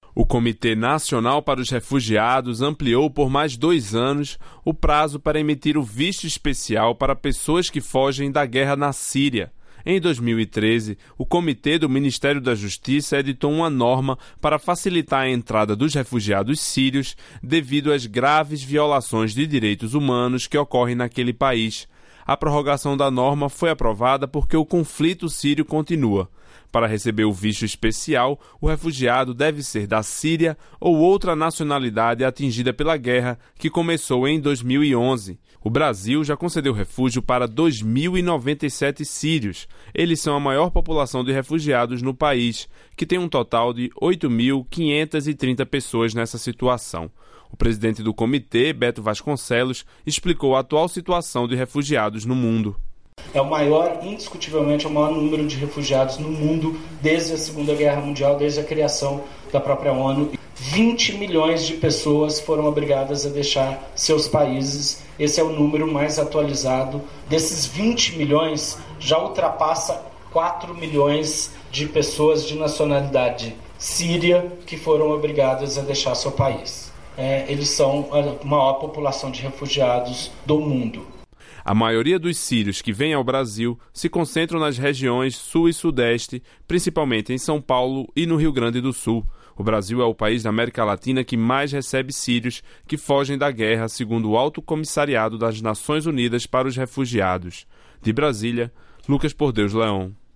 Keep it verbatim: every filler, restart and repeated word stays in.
O Comitê Nacional para os Refugiados ampliou por mais dois anos o prazo para emitir o visto especial para pessoas que fogem da guerra na Síria. Em dois mil e treze, o Comitê do Ministério da Justiça editou uma norma para facilitar a entrada dos refugiados sírios devido às graves violações de direitos humanos que ocorrem naquele país. A prorrogação da norma foi aprovada porque o conflito sírio continua. Para receber o visto especial, o refugiado deve ser da Síria ou outra nacionalidade atingida pela guerra, que começou em dois mil e onze. O Brasil já concedeu refúgio para dois mil e noventa e sete sírios. Eles são a maior população de refugiados no país, que tem um total de oito mil quinhentas e trinta pessoas nessa situação. O presidente do comitê, Beto Vasconcelos, explicou a atual situação de refugiados no mundo. É o maior, indiscutivelmente, é o maior número de refugiados no mundo desde a Segunda Guerra Mundial, desde a criação da própria ONU. vinte milhões de pessoas foram obrigadas a deixar seus países. Esse é o número mais atualizado. Desses vinte milhões, já ultrapassa quatro milhões de pessoas de nacionalidade síria que foram obrigadas a deixar seu país. É, eles são a maior população de refugiados do mundo. A maioria dos sírios que vêm ao Brasil se concentram nas regiões sul e sudeste, principalmente em São Paulo e no Rio Grande do Sul. O Brasil é o país da América Latina que mais recebe sírios que fogem da guerra, segundo o Alto Comissariado das Nações Unidas para os Refugiados. De Brasília, Lucas Por Deus Leão.